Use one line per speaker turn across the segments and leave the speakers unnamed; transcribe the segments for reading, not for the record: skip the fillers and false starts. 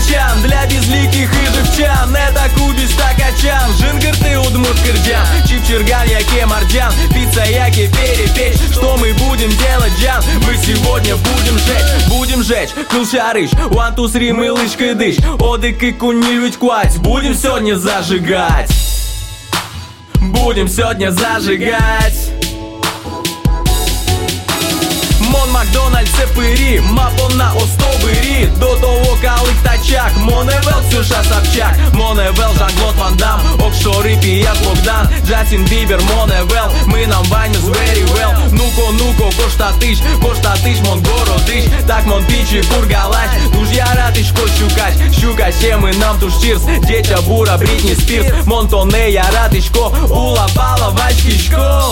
качан для безликих ижевчан. Это кубиста качан, жингырты удмурт кырджан, чипчирган яке мардян, пицца яке перепечь. Что мы будем делать, Джан? Мы сегодня будем жечь кылшарыш, 1, 2, 3, мы лычкой дыш, одык кунилють квать. Будем сегодня зажигать, будем сегодня зажигать. Мон Макдональдс це пирі, мапона остобирі. До того калик тачак, Моневел, Ксюша Собчак, Моневел, Жан-Клод Ван Дам, Окшори, Пияс Богдан, Джастин Бібер, Моневел. Ми нам вайнус very well. Нуко, кошта тиш, мон городиш. Так мон пічі кургалач, дуж я ратишко щукач, ми нам туш чирс. Дєча бура, Брітні Спірс, мон то не я ратишко, улапала вачкішко.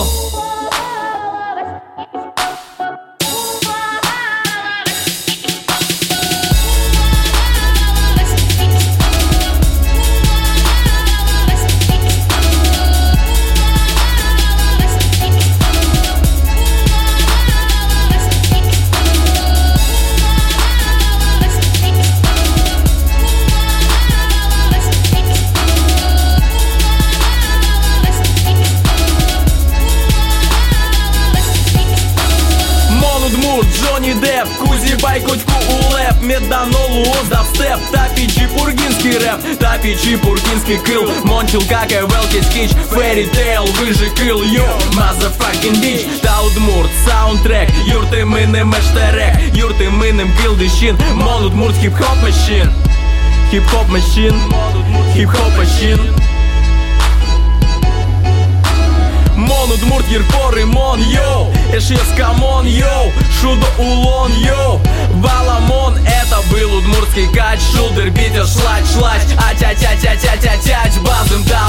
Джонні Депп, Кузі Байкотьку улеп, Меданолу оздав степ, Тапічі пургінський реп, Тапічі пургінський кил, Мончил как велкий скіч, Фері Тейл, вижи кил, йо, мазафакін біч. Та удмурт, саундтрек, юрти минем ештерек, юрти минем килдищин, Мон удмурт хіп-хоп машин, хіп-хоп машин, хіп-хоп машин. Мон удмурт Єрпори, мон, йоу, эшес камон, йоу, шудо улон, йоу, Валамон. Это был удмуртский кач, шулдер битер шлач, атя-тя-тя-тя-тя-тяч, базым дал.